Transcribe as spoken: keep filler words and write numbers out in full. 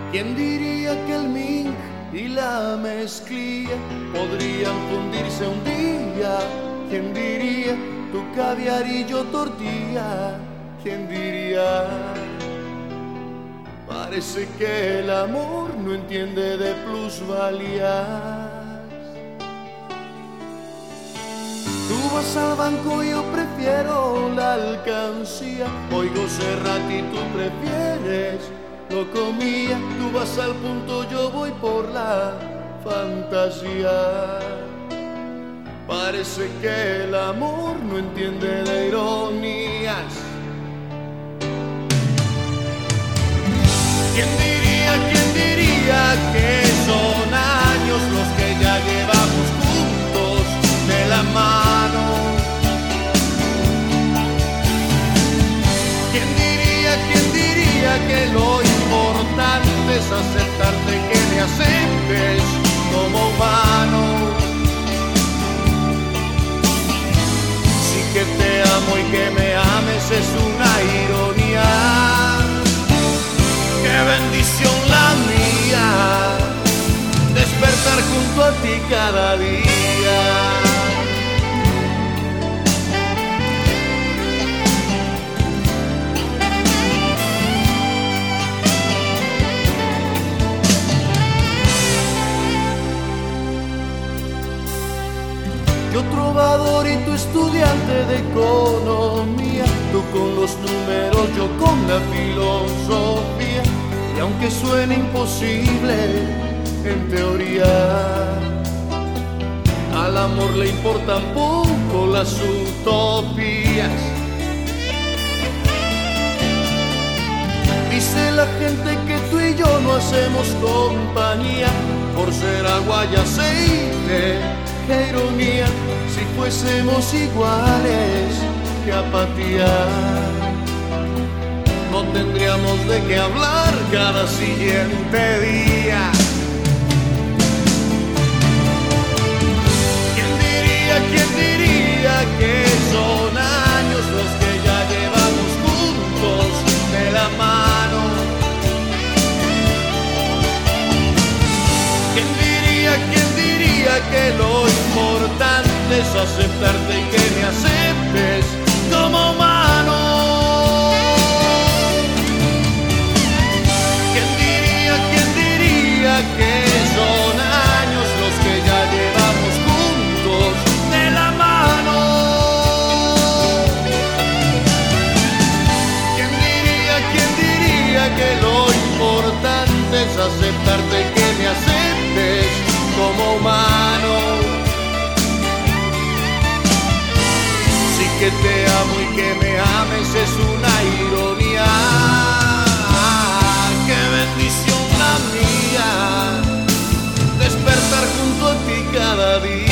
¿Quién diría que el mink y la mezclilla podrían fundirse un día? ¿Quién diría tu caviar y yo tortilla? ¿Quién diría? Parece que el amor no entiende de plusvalías. Tú vas al banco y yo prefiero la alcancía. Oigo Serrat y tú prefieres lo comía. Tú vas al punto, yo voy por la fantasía. Parece que el amor no entiende de ironías. ¿Quién diría, quién diría que son años los que ya llevamos juntos de la mano? ¿Quién diría, quién diría que lo importante es aceptarte, que me aceptes como humano? Sí que te amo y que me ames es una ironía. ¡Qué bendición la mía! Despertar junto a ti cada día. Yo trovador y tú estudiante de economía, tú con los números, yo con la filosofía. Y aunque suene imposible en teoría, al amor le importan poco las utopías. Dice la gente que tú y yo no hacemos compañía por ser agua y aceite. ¡Qué ironía! Si fuésemos iguales, qué apatía. No tendríamos de qué hablar cada siguiente día. ¿Quién diría, quién diría que son años los que ya llevamos juntos de la mano? ¿Quién diría, quién diría que lo importante es aceptarte y que me aceptes como humano? ¿Quién diría, quién diría que son años los que ya llevamos juntos de la mano? ¿Quién diría, quién diría que lo importante es aceptarte y que me aceptes como humano? Sí que te amo y que me ames es una ironía. ¡Qué bendición la mía! Despertar junto a ti cada día.